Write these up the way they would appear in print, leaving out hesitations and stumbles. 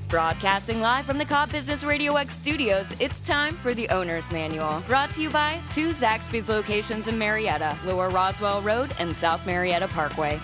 Broadcasting live from the Cobb Business Radio X studios, it's time for the Owner's Manual. Brought to you by two Zaxby's locations in Marietta, Lower Roswell Road and South Marietta Parkway.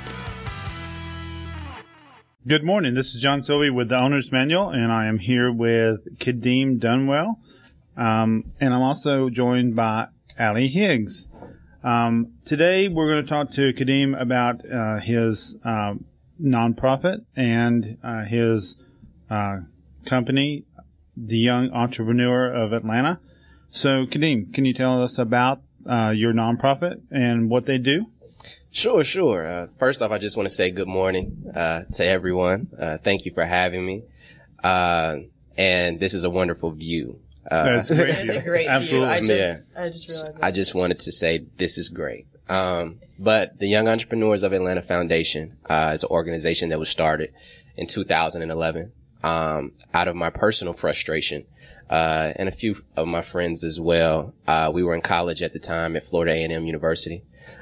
Good morning. This is John Sylvie with the Owner's Manual, and I am here with Kadeem Dunwell. And I'm also joined by Allie Higgs. Today we're going to talk to Kadeem about his nonprofit and his company, The Young Entrepreneur of Atlanta. So, Kadeem, can you tell us about your nonprofit and what they do? Sure. First off, I just want to say good morning to everyone. Thank you for having me. And this is a wonderful view. That's a great view. It's a great Absolutely. view. I just realized that. I just wanted to say this is great. But the Young Entrepreneurs of Atlanta Foundation is an organization that was started in 2011 out of my personal frustration and a few of my friends as well. We were in college at the time at Florida A&M University.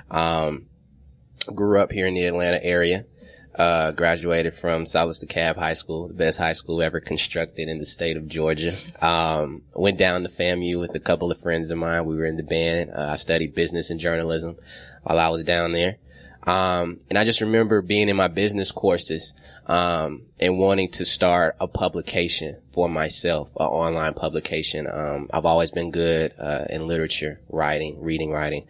Grew up here in the Atlanta area. Graduated from Silas DeKalb High School, the best high school ever constructed in the state of Georgia. Went down to FAMU with a couple of friends of mine. We were in the band. I studied business and journalism while I was down there. And I just remember being in my business courses, and wanting to start a publication for myself, an online publication. I've always been good, in literature, reading.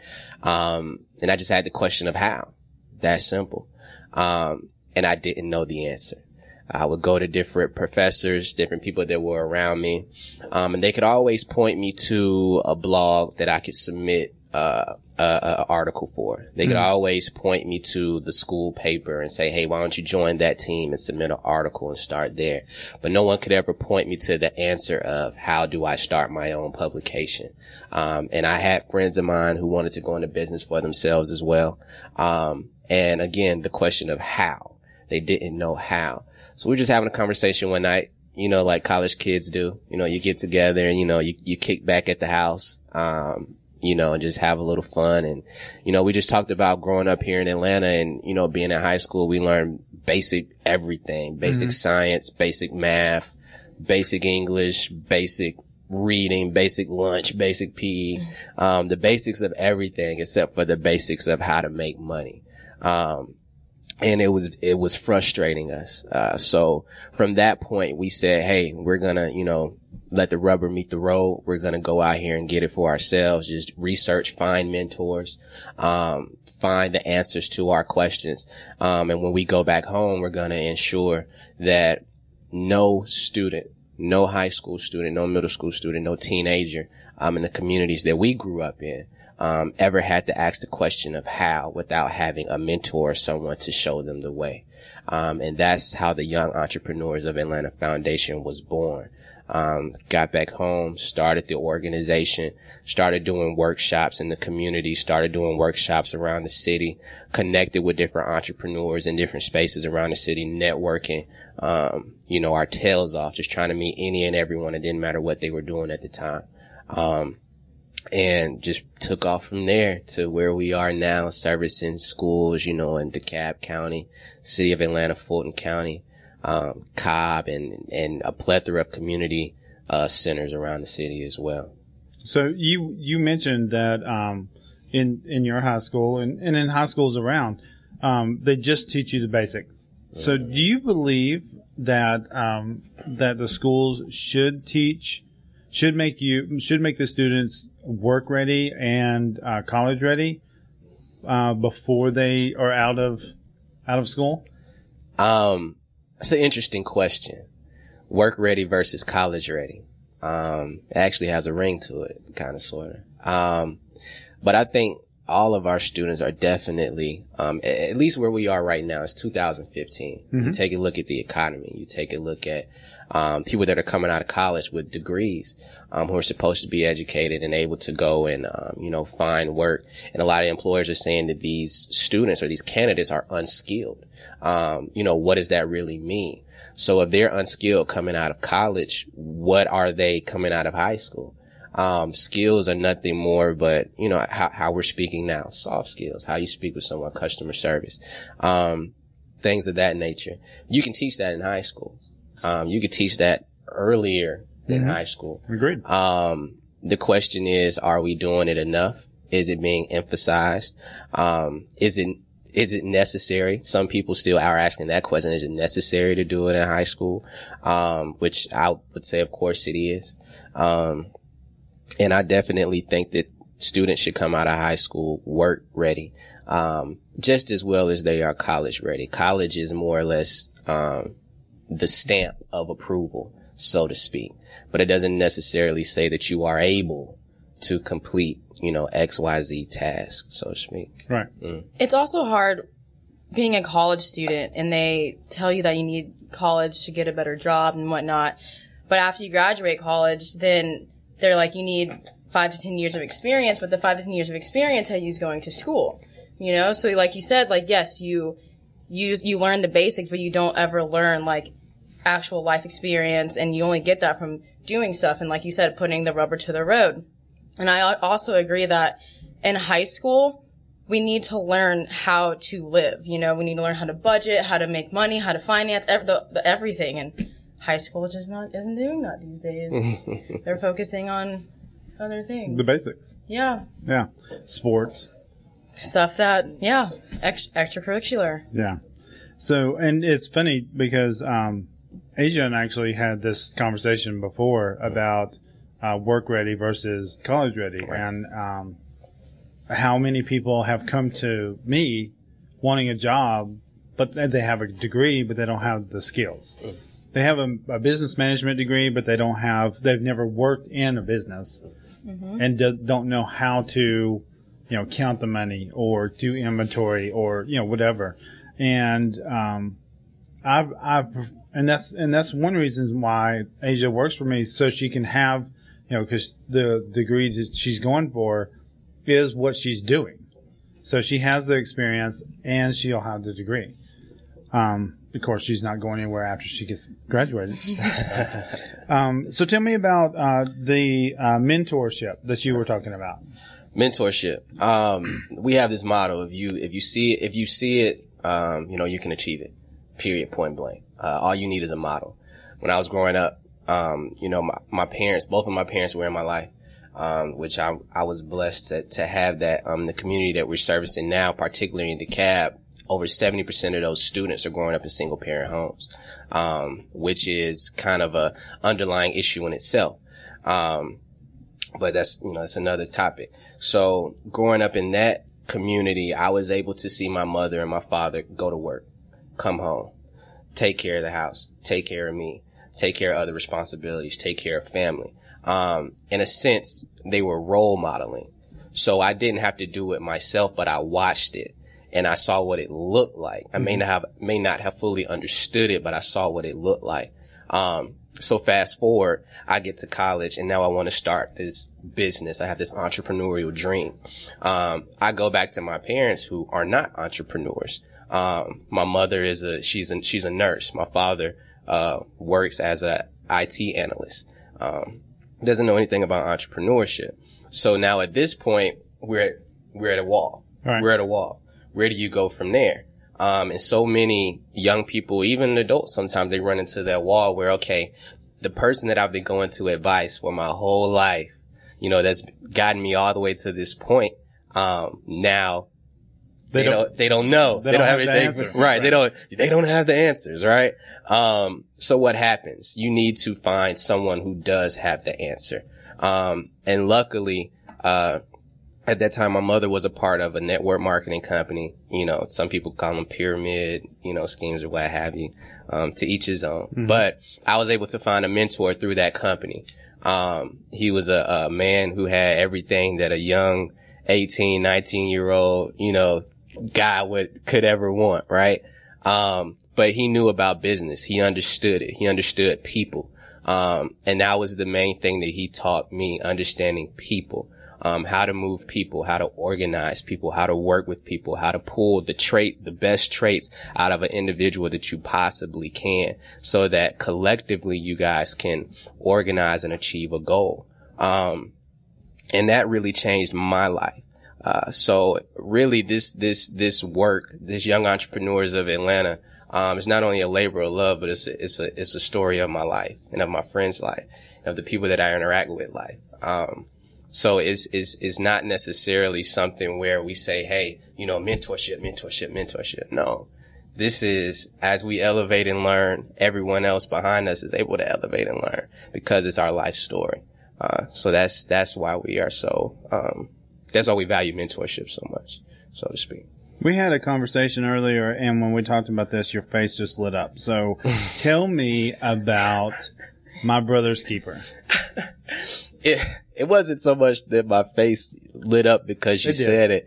And I just had the question of how. That simple. And I didn't know the answer. I would go to different professors, different people that were around me. And they could always point me to a blog that I could submit, a article for. They could always point me to the school paper and say, hey, why don't you join that team and submit an article and start there? But no one could ever point me to the answer of how do I start my own publication? And I had friends of mine who wanted to go into business for themselves as well. And again, the question of how. They didn't know how. So we were just having a conversation one night, like college kids do. You get together and, you kick back at the house, and just have a little fun. And, we just talked about growing up here in Atlanta and, being in high school, we learned basic everything, basic science, basic math, basic English, basic reading, basic lunch, basic PE, the basics of everything except for the basics of how to make money. And it was frustrating us. So from that point, we said, hey, we're gonna, let the rubber meet the road. We're gonna go out here and get it for ourselves. Just research, find mentors, find the answers to our questions. And when we go back home, we're gonna ensure that no student, no high school student, no middle school student, no teenager, in the communities that we grew up in, ever had to ask the question of how without having a mentor or someone to show them the way. And that's how the Young Entrepreneurs of Atlanta Foundation was born. Got back home, started the organization, started doing workshops in the community, started doing workshops around the city, connected with different entrepreneurs in different spaces around the city, networking, our tails off, just trying to meet any and everyone. It didn't matter what they were doing at the time. And just took off from there to where we are now, servicing schools, in DeKalb County, city of Atlanta, Fulton County, Cobb, and a plethora of community, centers around the city as well. So you mentioned that, in your high school and in high schools around, they just teach you the basics. So do you believe that, that the schools should make the students work ready and college ready before they are out of school? That's an interesting question. Work ready versus college ready. It actually has a ring to it, kind of, sort of. But I think all of our students are definitely, at least where we are right now, it's 2015. You take a look at the economy. You take a look at people that are coming out of college with degrees, who are supposed to be educated and able to go and, find work. And a lot of employers are saying that these students or these candidates are unskilled. What does that really mean? So if they're unskilled coming out of college, what are they coming out of high school? Skills are nothing more but, how we're speaking now, soft skills, how you speak with someone, customer service, things of that nature. You can teach that in high school. You could teach that earlier than high school. Agreed. The question is, are we doing it enough? Is it being emphasized? Is it necessary? Some people still are asking that question. Is it necessary to do it in high school? Which I would say, of course it is. And I definitely think that students should come out of high school work ready, just as well as they are college ready. College is more or less, the stamp of approval, so to speak, but it doesn't necessarily say that you are able to complete, XYZ task, so to speak. Right. It's also hard being a college student and they tell you that you need college to get a better job and whatnot. But after you graduate college, then they're like, you need 5 to 10 years of experience, but the 5 to 10 years of experience I use going to school, So like you said, like, yes, you learn the basics, but you don't ever learn like actual life experience, and you only get that from doing stuff. And like you said, putting the rubber to the road. And I also agree that in high school, we need to learn how to live. We need to learn how to budget, how to make money, how to finance everything. And high school just isn't doing that these days. They're focusing on other things. The basics. Yeah. Yeah. Sports. Stuff that, extracurricular. Yeah. So, and it's funny because Asia and I actually had this conversation before about work ready versus college ready, and how many people have come to me wanting a job, but they have a degree, but they don't have the skills. They have a business management degree, but they've never worked in a business, and don't know how to, count the money or do inventory or, whatever. And, and that's one reason why Asia works for me, so she can have, because the degrees that she's going for is what she's doing. So she has the experience and she'll have the degree. Of course, she's not going anywhere after she gets graduated. So tell me about the mentorship that you were talking about. Mentorship. We have this motto: if you see it, you can achieve it. Period. Point blank. All you need is a model. When I was growing up, my parents, both of my parents were in my life, which I was blessed to have that. The community that we're servicing now, particularly in DeKalb, over 70% of those students are growing up in single parent homes, which is kind of a underlying issue in itself. But that's another topic. So growing up in that community, I was able to see my mother and my father go to work, come home, take care of the house, take care of me, take care of other responsibilities, take care of family. In a sense, they were role modeling. So I didn't have to do it myself, but I watched it and I saw what it looked like. I may not have fully understood it, but I saw what it looked like. So fast forward, I get to college and now I want to start this business. I have this entrepreneurial dream. I go back to my parents who are not entrepreneurs. My mother she's a nurse. My father, works as a IT analyst. Doesn't know anything about entrepreneurship. So now at this point, we're at a wall. Right. We're at a wall. Where do you go from there? And so many young people, even adults, sometimes they run into that wall where, okay, the person that I've been going to advice for my whole life, that's gotten me all the way to this point. Now they don't know. They don't have anything. Right. They don't have the answers. Right. So what happens? You need to find someone who does have the answer. And luckily, at that time, my mother was a part of a network marketing company. Some people call them pyramid, schemes or what have you, to each his own. Mm-hmm. But I was able to find a mentor through that company. He was a man who had everything that a young 18, 19-year-old, guy could ever want, right? But he knew about business. He understood it. He understood people. And that was the main thing that he taught me, understanding people. How to move people, how to organize people, how to work with people, how to pull the best traits out of an individual that you possibly can, so that collectively you guys can organize and achieve a goal. And that really changed my life. So really this work, this Young Entrepreneurs of Atlanta, It's not only a labor of love, but it's a story of my life and of my friends' life and of the people that I interact with life. So it's not necessarily something where we say, hey, mentorship. No. This is, as we elevate and learn, everyone else behind us is able to elevate and learn because it's our life story. So that's why we are so, that's why we value mentorship so much, so to speak. We had a conversation earlier, and when we talked about this, your face just lit up. So tell me about My Brother's Keeper. It wasn't so much that my face lit up because you said it.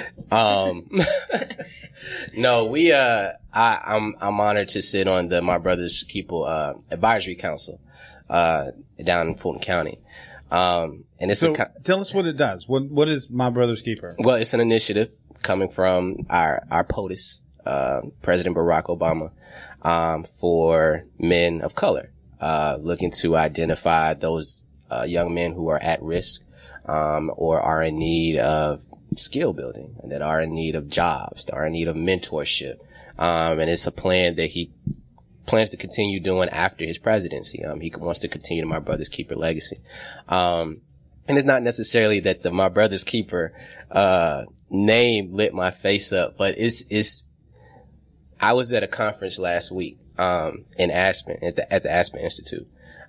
No, I'm honored to sit on the My Brother's Keeper Advisory Council down in Fulton County. And it's tell us what it does. What is My Brother's Keeper? Well, it's an initiative coming from our POTUS, President Barack Obama, for men of color, looking to identify those young men who are at risk, or are in need of skill building, and that are in need of jobs, that are in need of mentorship. And it's a plan that he plans to continue doing after his presidency. He wants to continue My Brother's Keeper legacy. And it's not necessarily that the My Brother's Keeper, name lit my face up, but I was at a conference last week, in Aspen, at the Aspen Institute.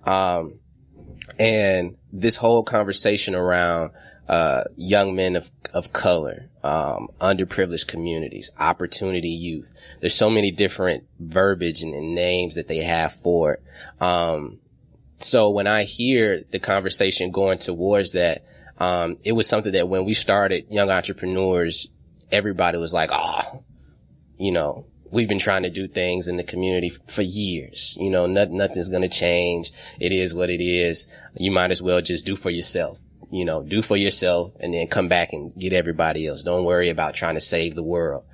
And this whole conversation around, young men of color, underprivileged communities, opportunity youth. There's so many different verbiage and names that they have for it. So when I hear the conversation going towards that, it was something that when we started Young Entrepreneurs, everybody was like, we've been trying to do things in the community for years. Nothing's going to change. It is what it is. You might as well just do for yourself. Do for yourself and then come back and get everybody else. Don't worry about trying to save the world.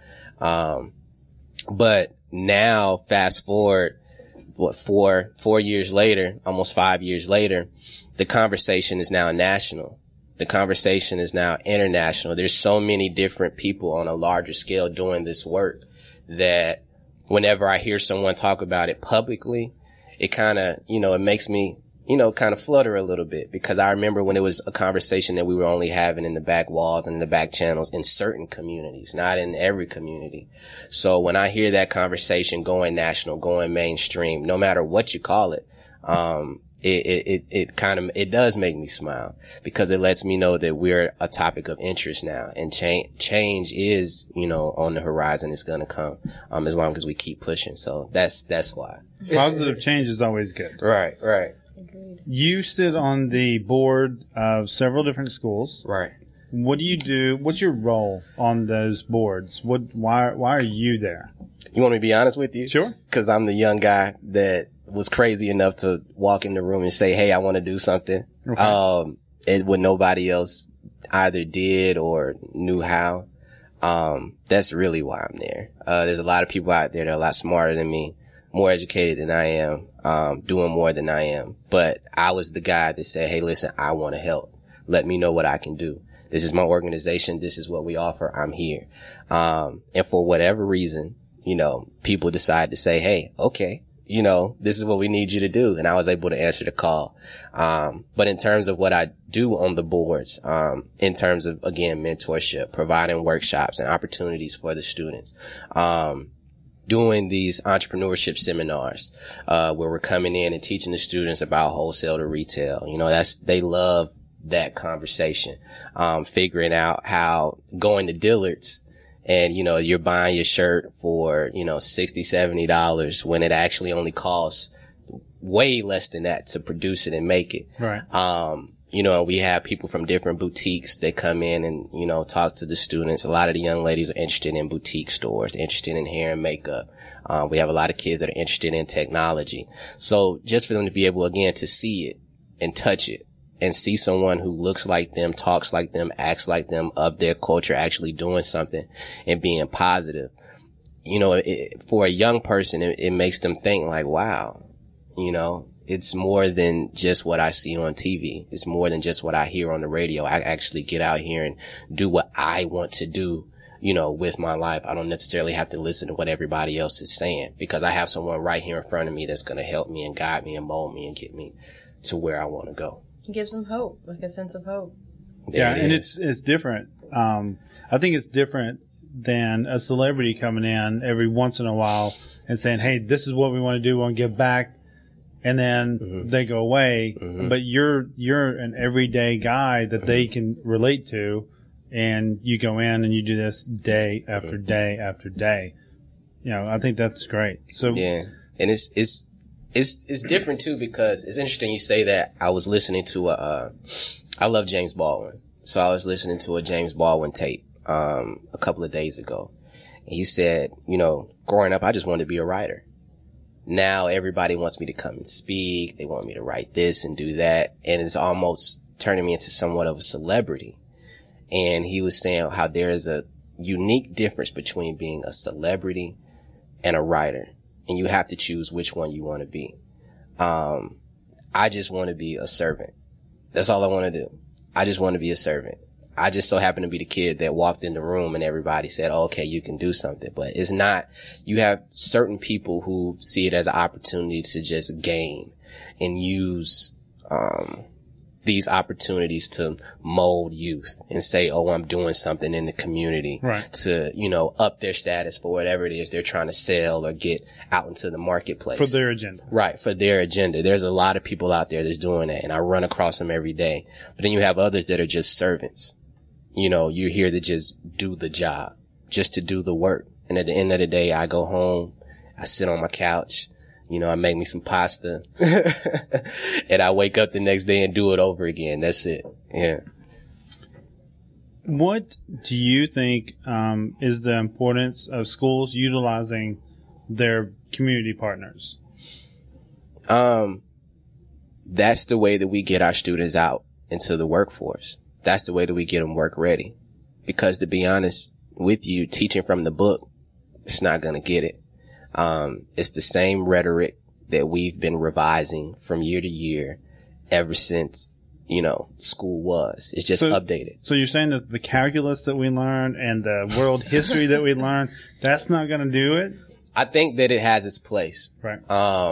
But now fast forward, 4 years later, almost 5 years later, the conversation is now national. The conversation is now international. There's so many different people on a larger scale doing this work that whenever I hear someone talk about it publicly, it kind of, it makes me, kind of flutter a little bit, because I remember when it was a conversation that we were only having in the back walls and in the back channels in certain communities, not in every community. So when I hear that conversation going national, going mainstream, no matter what you call it, it does make me smile, because it lets me know that we're a topic of interest now, and change is, on the horizon. It's going to come, as long as we keep pushing. So that's why. Positive change is always good. Right. Agreed. You sit on the board of several different schools. Right. What do you do? What's your role on those boards? Why are you there? You want me to be honest with you? Sure. Because I'm the young guy that was crazy enough to walk in the room and say, hey, I want to do something. Okay. When nobody else either did or knew how. That's really why I'm there. There's a lot of people out there that are a lot smarter than me, more educated than I am, doing more than I am. But I was the guy that said, hey, listen, I want to help. Let me know what I can do. This is my organization. This is what we offer. I'm here. And for whatever reason, people decide to say, hey, okay, this is what we need you to do. And I was able to answer the call. But in terms of what I do on the boards, in terms of, again, mentorship, providing workshops and opportunities for the students, doing these entrepreneurship seminars, where we're coming in and teaching the students about wholesale to retail. They love that conversation. Figuring out how going to Dillard's and, you're buying your shirt for, $60, $70 when it actually only costs way less than that to produce it and make it. Right. We have people from different boutiques that come in and, talk to the students. A lot of the young ladies are interested in boutique stores, interested in hair and makeup. We have a lot of kids that are interested in technology. So just for them to be able, again, to see it and touch it and see someone who looks like them, talks like them, acts like them, of their culture, actually doing something and being positive. For a young person, it makes them think like, wow, it's more than just what I see on TV. It's more than just what I hear on the radio. I actually get out here and do what I want to do with my life. I don't necessarily have to listen to what everybody else is saying because I have someone right here in front of me that's going to help me and guide me and mold me and get me to where I want to go. It gives them hope, like a sense of hope. And it's different. I think it's different than a celebrity coming in every once in a while and saying, hey, this is what we want to do. We want to give back. And then they go away. But you're an everyday guy that they can relate to. And you go in and you do this day after day after day. I think that's great. So yeah, and it's different too because it's interesting you say that. I was listening to I love James Baldwin, so I was listening to a James Baldwin tape a couple of days ago. And he said, growing up, I just wanted to be a writer. Now everybody wants me to come and speak. They want me to write this and do that, and it's almost turning me into somewhat of a celebrity. And he was saying how there is a unique difference between being a celebrity and a writer. And you have to choose which one you want to be. I just want to be a servant. That's all I want to do. I just want to be a servant. I just so happen to be the kid that walked in the room and everybody said, oh, okay, you can do something. But it's not, you have certain people who see it as an opportunity to just gain and use, these opportunities to mold youth and say, oh, I'm doing something in the community to, up their status for whatever it is they're trying to sell or get out into the marketplace. For their agenda. Right, for their agenda. There's a lot of people out there that's doing that, and I run across them every day. But then you have others that are just servants. You're here to just do the job, just to do the work. And at the end of the day, I go home, I sit on my couch, I make me some pasta and I wake up the next day and do it over again. That's it. Yeah. What do you think is the importance of schools utilizing their community partners? That's the way that we get our students out into the workforce. That's the way that we get them work ready. Because to be honest with you, teaching from the book, it's not going to get it. It's the same rhetoric that we've been revising from year to year ever since, school was. It's just updated. So you're saying that the calculus that we learned and the world history that we learned, that's not going to do it? I think that it has its place. Right.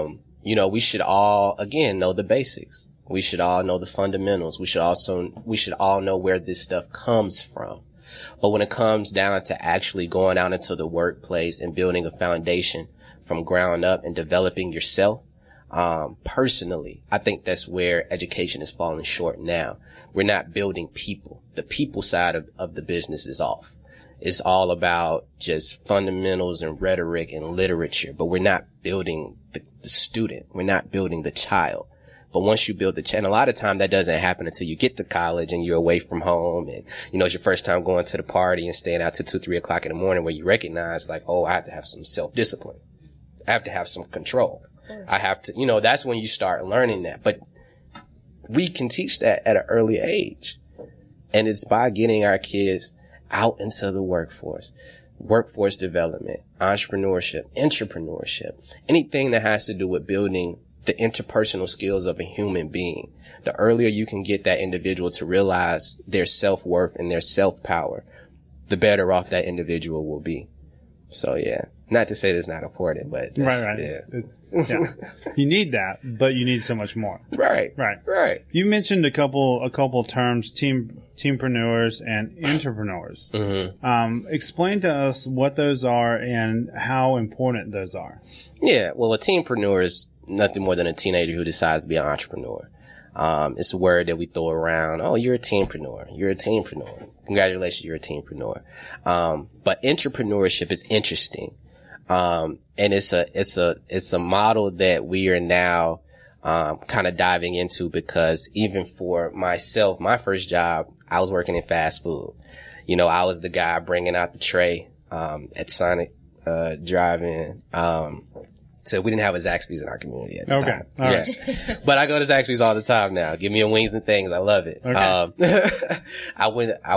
We should all, again, know the basics. We should all know the fundamentals. We should all know where this stuff comes from. But when it comes down to actually going out into the workplace and building a foundation from ground up and developing yourself, personally, I think that's where education is falling short now. We're not building people. The people side of the business is off. It's all about just fundamentals and rhetoric and literature, but we're not building the student. We're not building the child. But once you build the and a lot of time that doesn't happen until you get to college and you're away from home and, it's your first time going to the party and staying out till 2, 3 o'clock in the morning where you recognize like, oh, I have to have some self-discipline. I have to have some control. I have to, that's when you start learning that. But we can teach that at an early age. And it's by getting our kids out into the workforce development, entrepreneurship, anything that has to do with building the interpersonal skills of a human being. The earlier you can get that individual to realize their self-worth and their self-power, the better off that individual will be. So yeah, not to say that's not important, but right. Yeah. You need that, but you need so much more. Right. You mentioned a couple terms, teampreneurs and entrepreneurs. Explain to us what those are and how important those are. Yeah, well, a teampreneur is nothing more than a teenager who decides to be an entrepreneur. It's a word that we throw around. Oh, you're a teampreneur. You're a teampreneur. Congratulations, you're a teampreneur. But entrepreneurship is interesting. And it's a model that we are now, kind of diving into because even for myself, my first job, I was working in fast food. I was the guy bringing out the tray, at Sonic, Drive-In, so we didn't have a Zaxby's in our community at the time. All right. But I go to Zaxby's all the time now. Give me a wings and things. I love it. Okay. I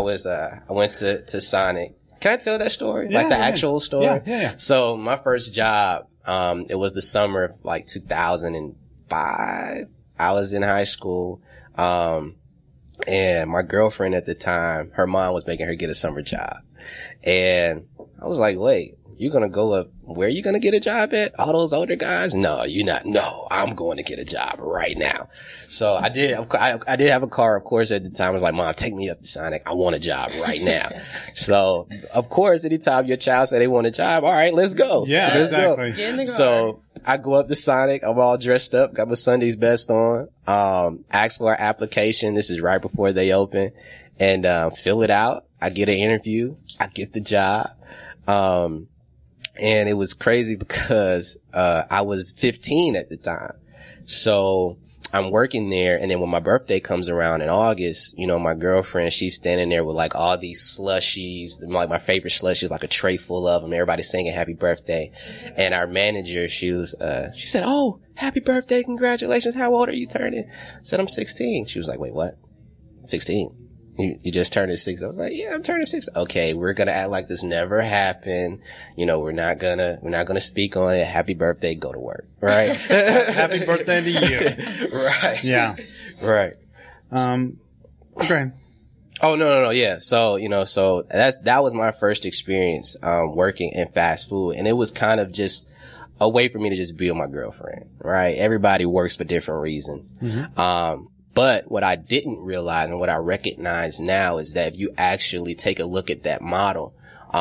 went to Sonic. Can I tell that story? Yeah, the actual story? Yeah. So my first job, it was the summer of 2005. I was in high school. And my girlfriend at the time, her mom was making her get a summer job. And I was like, wait, you're going to go up, where are you going to get a job at? All those older guys? No, you're not. No, I'm going to get a job right now. So I did have a car, of course, at the time. I was like, Mom, take me up to Sonic. I want a job right now. So, of course, anytime your child said they want a job, all right, let's go. Yeah, let's exactly. go. Get in the car. So I go up to Sonic. I'm all dressed up, got my Sunday's best on, ask for our application. This is right before they open, and fill it out. I get an interview. I get the job. And it was crazy because I was 15 at the time. So I'm working there, and then when my birthday comes around in August, you know, my girlfriend, she's standing there with like all these slushies, like my favorite slushies, like a tray full of them, everybody singing happy birthday. And our manager, she said, "Oh, happy birthday, congratulations, how old are you turning?" I said, "I'm 16. She was like, "Wait, what? 16? You just turned 6." I was like, "Yeah, I'm turning 6. Okay, we're gonna act like this never happened. You know, we're not gonna speak on it. Happy birthday, go to work." Right? Happy birthday to you. Right. Yeah. Right. Okay. Oh, no. Yeah. So, you know, that was my first experience, working in fast food. And it was kind of just a way for me to just be with my girlfriend. Right? Everybody works for different reasons. Mm-hmm. But what I didn't realize and what I recognize now is that if you actually take a look at that model,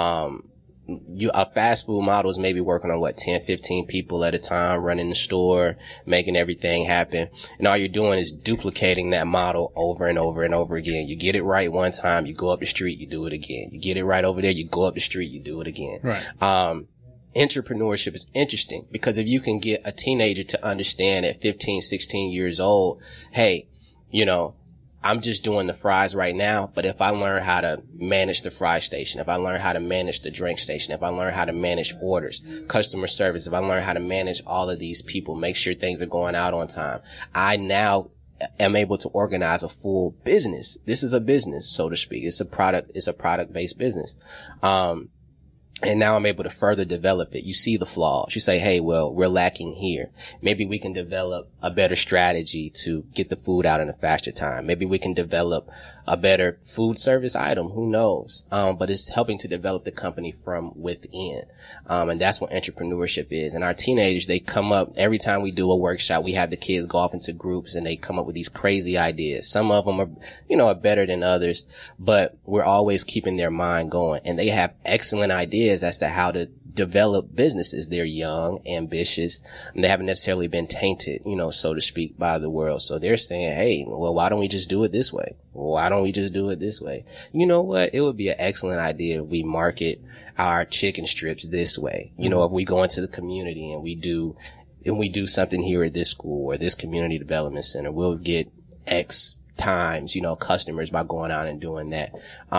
a fast food model is maybe working on 10, 15 people at a time, running the store, making everything happen. And all you're doing is duplicating that model over and over and over again. You get it right one time, you go up the street, you do it again. You get it right over there, you go up the street, you do it again. Right. Entrepreneurship is interesting because if you can get a teenager to understand at 15, 16 years old, hey, you know, I'm just doing the fries right now, but if I learn how to manage the fry station, if I learn how to manage the drink station, if I learn how to manage orders, customer service, if I learn how to manage all of these people, make sure things are going out on time, I now am able to organize a full business. This is a business, so to speak. It's a product-based business. And now I'm able to further develop it. You see the flaws. You say, hey, well, we're lacking here. Maybe we can develop a better strategy to get the food out in a faster time. Maybe we can develop a better food service item. Who knows? But it's helping to develop the company from within. And that's what entrepreneurship is. And our teenagers, they come up every time we do a workshop. We have the kids go off into groups and they come up with these crazy ideas. Some of them are better than others, but we're always keeping their mind going. And they have excellent ideas as to how to develop businesses. They're young, ambitious, and they haven't necessarily been tainted, so to speak, by the world. So they're saying, hey, well, why don't we just do it this way? Why don't we just do it this way? You know what? It would be an excellent idea if we market our chicken strips this way. If we go into the community and we do something here at this school or this community development center, we'll get X times, customers by going out and doing that.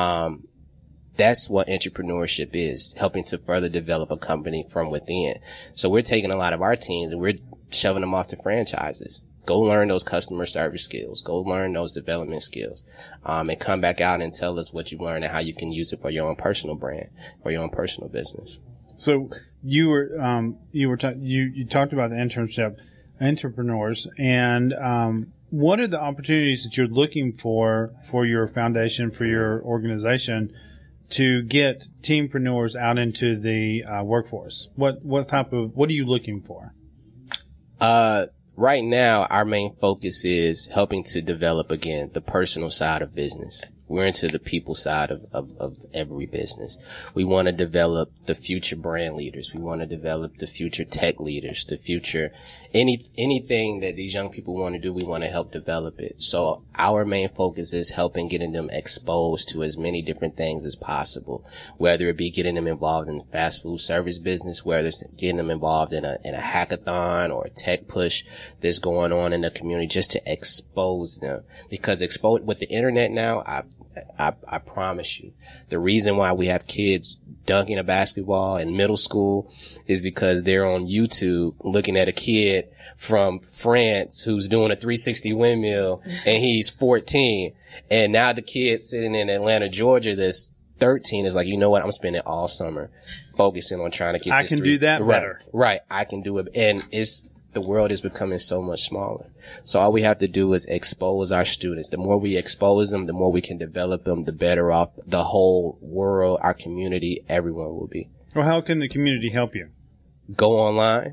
That's what entrepreneurship is, helping to further develop a company from within. So we're taking a lot of our teams and we're shoving them off to franchises. Go learn those customer service skills. Go learn those development skills. And come back out and tell us what you learned and how you can use it for your own personal brand or your own personal business. So you talked about the internship entrepreneurs and, what are the opportunities that you're looking for your foundation, for your organization, to get teampreneurs out into the workforce? What are you looking for? Right now, our main focus is helping to develop, again, the personal side of business. We're into the people side of every business. We want to develop the future brand leaders. We want to develop the future tech leaders, the future, anything that these young people want to do, we want to help develop it. So our main focus is helping getting them exposed to as many different things as possible, whether it be getting them involved in the fast food service business, whether it's getting them involved in a hackathon or a tech push that's going on in the community, just to expose them. Because with the internet now, I promise you, the reason why we have kids dunking a basketball in middle school is because they're on YouTube looking at a kid from France who's doing a 360 windmill and he's 14. And now the kid sitting in Atlanta, Georgia, that's 13 is like, you know what? I'm spending all summer focusing on trying to get I can do that better. Right. I can do it. And the world is becoming so much smaller. So all we have to do is expose our students. The more we expose them, the more we can develop them, the better off the whole world, our community, everyone will be. Well, how can the community help you? Go online,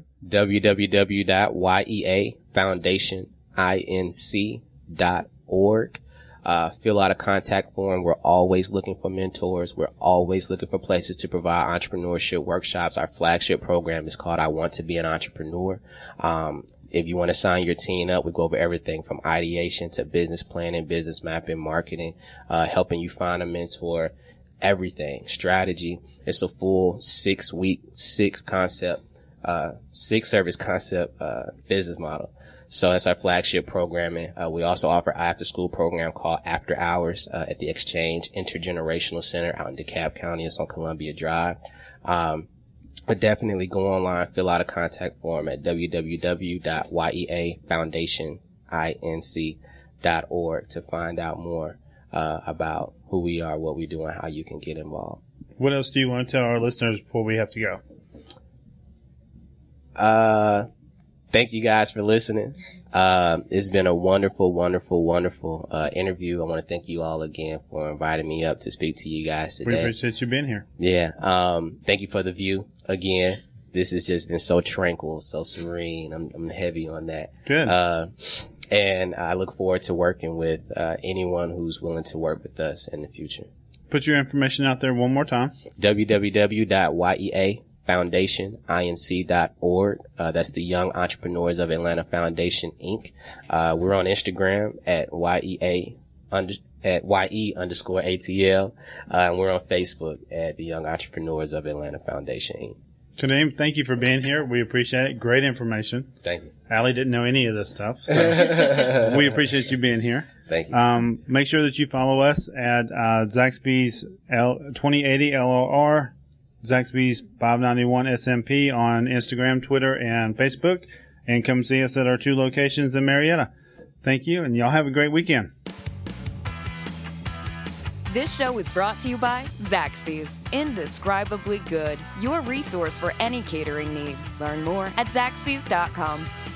www.yeafoundationinc.org. Fill out a contact form. We're always looking for mentors. We're always looking for places to provide entrepreneurship workshops. Our flagship program is called I Want to Be an Entrepreneur. If you want to sign your team up, we go over everything from ideation to business planning, business mapping, marketing, helping you find a mentor, everything, strategy. It's a full 6 service concept, business model. So that's our flagship programming. We also offer an after-school program called After Hours at the Exchange Intergenerational Center out in DeKalb County. It's on Columbia Drive. But definitely go online, fill out a contact form at www.yeafoundationinc.org to find out more about who we are, what we do, and how you can get involved. What else do you want to tell our listeners before we have to go? Thank you guys for listening. It's been a wonderful, wonderful, wonderful interview. I want to thank you all again for inviting me up to speak to you guys today. We appreciate you being here. Yeah. Thank you for the view again. This has just been so tranquil, so serene. I'm heavy on that. Good. And I look forward to working with anyone who's willing to work with us in the future. Put your information out there one more time. www.yeafoundationinc.org. That's the Young Entrepreneurs of Atlanta Foundation, Inc. We're on Instagram at YE_ATL. And we're on Facebook at the Young Entrepreneurs of Atlanta Foundation, Inc. Kadeem, thank you for being here. We appreciate it. Great information. Thank you. Allie didn't know any of this stuff, so we appreciate you being here. Thank you. Make sure that you follow us at Zaxby's 2080 LOR, Zaxby's 591 SMP on Instagram, Twitter, and Facebook. And come see us at our 2 locations in Marietta. Thank you, and y'all have a great weekend. This show is brought to you by Zaxby's. Indescribably good. Your resource for any catering needs. Learn more at Zaxby's.com.